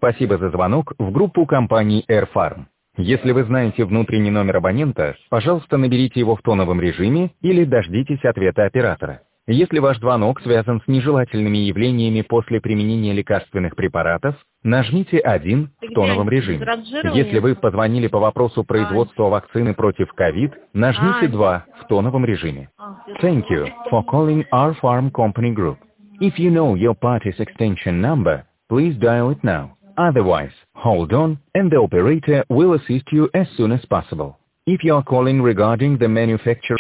Спасибо за звонок в группу компании AirFarm. Если вы знаете внутренний номер абонента, пожалуйста, наберите его в тоновом режиме или дождитесь ответа оператора. Если ваш звонок связан с нежелательными явлениями после применения лекарственных препаратов, нажмите 1 в тоновом режиме. Если вы позвонили по вопросу производства вакцины против COVID, нажмите 2 в тоновом режиме. Thank you for calling our farm company group. If you know your party's extension number, please dial it now. Otherwise, hold on, and the operator will assist you as soon as possible. If you are calling regarding the manufacturer